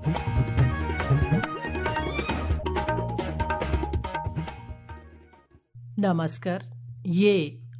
नमस्कार, ये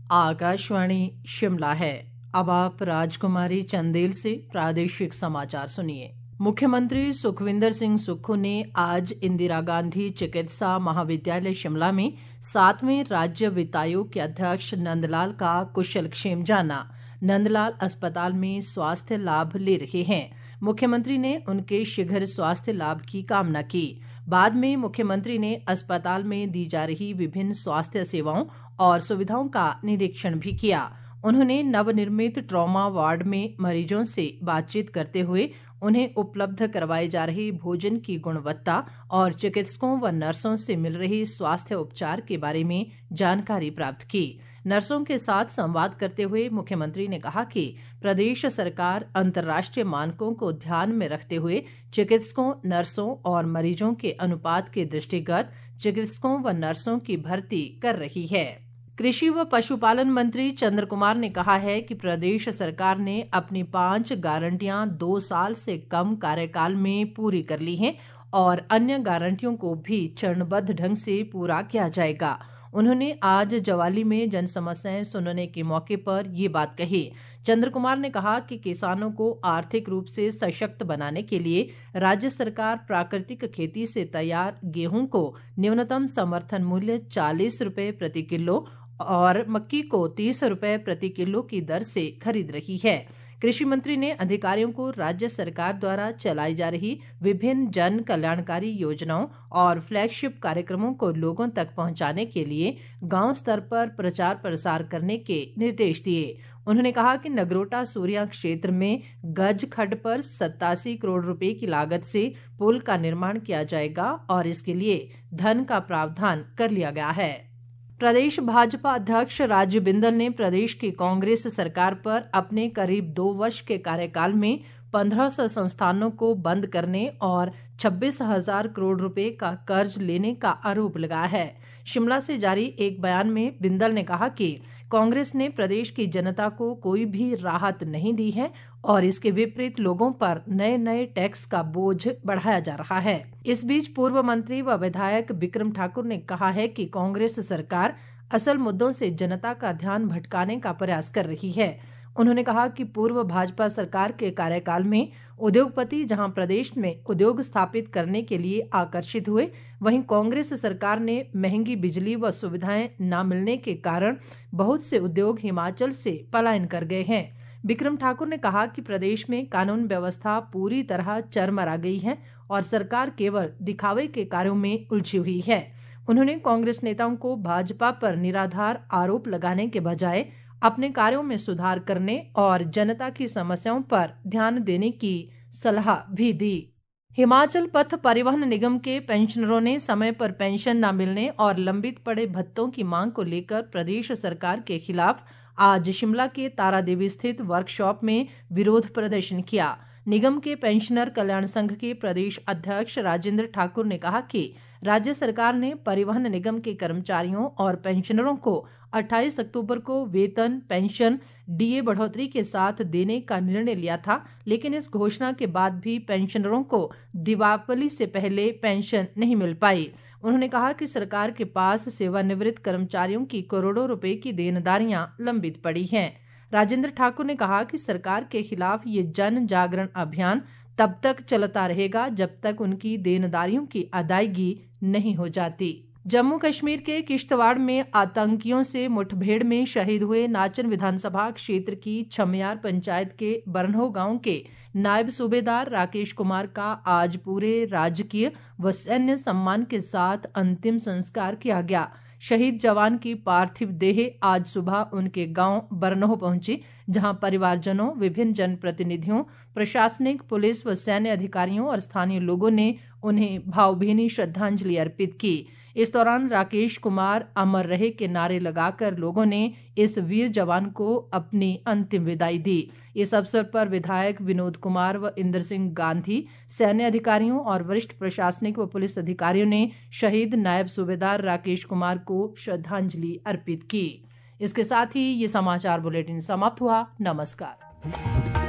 आकाशवाणी शिमला है। अब आप राजकुमारी चंदेल से प्रादेशिक समाचार सुनिए। मुख्यमंत्री सुखविंदर सिंह सुक्खू ने आज इंदिरा गांधी चिकित्सा महाविद्यालय शिमला में 7वें राज्य वित्तायोग के अध्यक्ष नंदलाल का कुशलक्षेम जाना। नंदलाल अस्पताल में स्वास्थ्य लाभ ले रहे हैं। मुख्यमंत्री ने उनके शीघ्र स्वास्थ्य लाभ की कामना की। बाद में मुख्यमंत्री ने अस्पताल में दी जा रही विभिन्न स्वास्थ्य सेवाओं और सुविधाओं का निरीक्षण भी किया। उन्होंने नवनिर्मित ट्रॉमा वार्ड में मरीजों से बातचीत करते हुए उन्हें उपलब्ध करवाए जा रहे भोजन की गुणवत्ता और चिकित्सकों व नर्सों से मिल रही स्वास्थ्य उपचार के बारे में जानकारी प्राप्त की। नर्सों के साथ संवाद करते हुए मुख्यमंत्री ने कहा कि प्रदेश सरकार अंतर्राष्ट्रीय मानकों को ध्यान में रखते हुए चिकित्सकों, नर्सों और मरीजों के अनुपात के दृष्टिगत चिकित्सकों व नर्सों की भर्ती कर रही है। कृषि व पशुपालन मंत्री चंद्र कुमार ने कहा है कि प्रदेश सरकार ने अपनी 5 गारंटियां 2 साल से कम कार्यकाल में पूरी कर ली हैं और अन्य गारंटियों को भी चरणबद्ध ढंग से पूरा किया जाएगा। उन्होंने आज जवाली में जन समस्याएं सुनने के मौके पर ये बात कही। चंद्र कुमार ने कहा कि किसानों को आर्थिक रूप से सशक्त बनाने के लिए राज्य सरकार प्राकृतिक खेती से तैयार गेहूं को न्यूनतम समर्थन मूल्य 40 रुपए प्रति किलो और मक्की को 30 रुपए प्रति किलो की दर से खरीद रही है। कृषि मंत्री ने अधिकारियों को राज्य सरकार द्वारा चलाई जा रही विभिन्न जन कल्याणकारी योजनाओं और फ्लैगशिप कार्यक्रमों को लोगों तक पहुंचाने के लिए गांव स्तर पर प्रचार प्रसार करने के निर्देश दिए। उन्होंने कहा कि नगरोटा सूरिया क्षेत्र में गज खड्ड पर 87 करोड़ रुपए की लागत से पुल का निर्माण किया जाएगा और इसके लिए धन का प्रावधान कर लिया गया है। प्रदेश भाजपा अध्यक्ष राजीव बिंदल ने प्रदेश की कांग्रेस सरकार पर अपने करीब 2 वर्ष के कार्यकाल में 1500 संस्थानों को बंद करने और 26,000 करोड़ रुपए का कर्ज लेने का आरोप लगाया है। शिमला से जारी एक बयान में बिंदल ने कहा कि कांग्रेस ने प्रदेश की जनता को कोई भी राहत नहीं दी है और इसके विपरीत लोगों पर नए नए टैक्स का बोझ बढ़ाया जा रहा है। इस बीच पूर्व मंत्री व विधायक बिक्रम ठाकुर ने कहा है कि कांग्रेस सरकार असल मुद्दों से जनता का ध्यान भटकाने का प्रयास कर रही है। उन्होंने कहा कि पूर्व भाजपा सरकार के कार्यकाल में उद्योगपति जहां प्रदेश में उद्योग स्थापित करने के लिए आकर्षित हुए, वहीं कांग्रेस सरकार ने महंगी बिजली व सुविधाएं न मिलने के कारण बहुत से उद्योग हिमाचल से पलायन कर गए हैं। बिक्रम ठाकुर ने कहा कि प्रदेश में कानून व्यवस्था पूरी तरह चरमरा गई है और सरकार केवल दिखावे के कार्यों में उलझी हुई है। उन्होंने कांग्रेस नेताओं को भाजपा पर निराधार आरोप लगाने के बजाय अपने कार्यों में सुधार करने और जनता की समस्याओं पर ध्यान देने की सलाह भी दी। हिमाचल पथ परिवहन निगम के पेंशनरों ने समय पर पेंशन न मिलने और लंबित पड़े भत्तों की मांग को लेकर प्रदेश सरकार के खिलाफ आज शिमला के तारादेवी स्थित वर्कशॉप में विरोध प्रदर्शन किया। निगम के पेंशनर कल्याण संघ के प्रदेश अध्यक्ष राजेंद्र ठाकुर ने कहा कि राज्य सरकार ने परिवहन निगम के कर्मचारियों और पेंशनरों को 28 अक्टूबर को वेतन, पेंशन, डीए बढ़ोतरी के साथ देने का निर्णय लिया था, लेकिन इस घोषणा के बाद भी पेंशनरों को दीपावली से पहले पेंशन नहीं मिल पाई। उन्होंने कहा कि सरकार के पास सेवानिवृत्त कर्मचारियों की करोड़ों रुपए की देनदारियां लंबित पड़ी हैं। राजेंद्र ठाकुर ने कहा कि सरकार के खिलाफ ये जन जागरण अभियान तब तक चलता रहेगा जब तक उनकी देनदारियों की अदायगी नहीं हो जाती। जम्मू कश्मीर के किश्तवाड़ में आतंकियों से मुठभेड़ में शहीद हुए नाचन विधानसभा क्षेत्र की छमियार पंचायत के बरनहो गांव के नायब सूबेदार राकेश कुमार का आज पूरे राजकीय व सैन्य सम्मान के साथ अंतिम संस्कार किया गया। शहीद जवान की पार्थिव देह आज सुबह उनके गांव बरनहो पहुंची, जहां परिवारजनों, विभिन्न जनप्रतिनिधियों, प्रशासनिक, पुलिस व सैन्य अधिकारियों और स्थानीय लोगों ने उन्हें भावभीनी श्रद्धांजलि अर्पित की। इस दौरान राकेश कुमार अमर रहे के नारे लगाकर लोगों ने इस वीर जवान को अपनी अंतिम विदाई दी। इस अवसर पर विधायक विनोद कुमार व इंद्र सिंह गांधी, सैन्य अधिकारियों और वरिष्ठ प्रशासनिक व पुलिस अधिकारियों ने शहीद नायब सूबेदार राकेश कुमार को श्रद्धांजलि अर्पित की। इसके साथ ही ये समाचार बुलेटिन समाप्त हुआ। नमस्कार।